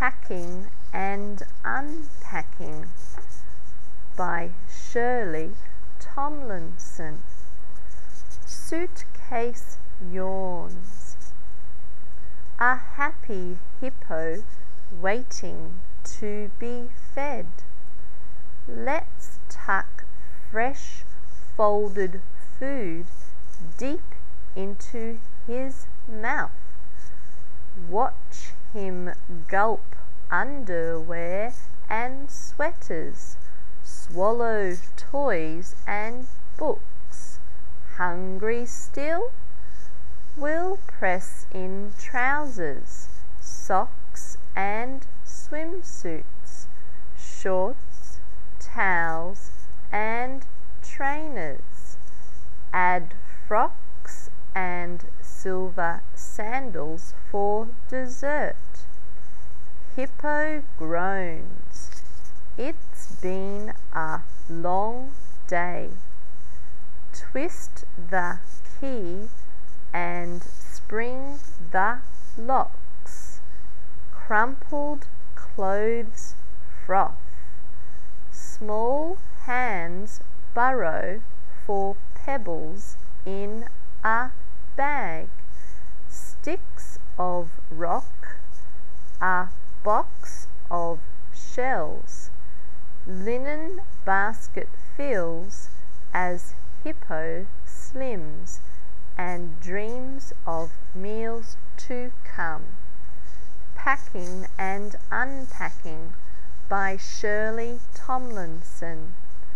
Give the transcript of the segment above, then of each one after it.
Packing and Unpacking by Shirley Tomlinson. Suitcase yawns. A happy hippo waiting to be fed. Let's tuck fresh folded food deep into his mouth. Watch him gulp underwear and sweaters, swallow toys and books. Hungry still? We'll press in trousers, socks and swimsuits, shorts, towels and trainers. Add frocks and silver sandals for dessert. Hippo groans. It's been a long day. Twist the key and spring the locks. Crumpled clothes froth. Small hands burrow for pebbles in a bag. Sticks of rock, a box of shells. Linen basket fills as hippo slims and dreams of meals to come. Packing and Unpacking by Shirley Tomlinson.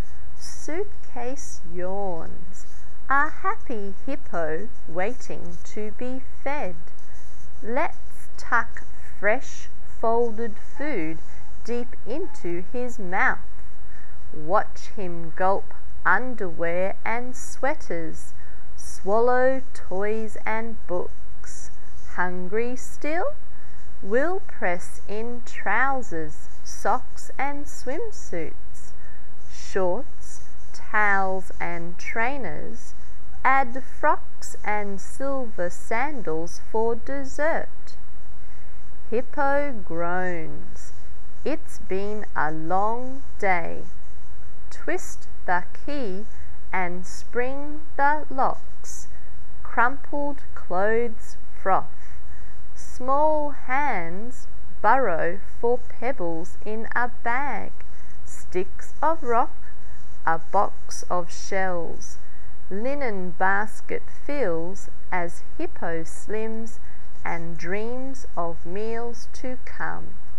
Suitcase yawns. A happy hippo waiting to be fed. Let's tuck fresh folded food deep into his mouth. Watch him gulp underwear and sweaters, swallow toys and books. Hungry still? We'll press in trousers, socks and swimsuits, shorts, towels and trainers. Add frocks and silver sandals for dessert. Hippo groans. It's been a long day. Twist the key and spring the locks. Crumpled clothes froth. Small hands burrow for pebbles in a bag. Sticks of rock, a box of shells. Linen basket fills as hippo slims and dreams of meals to come.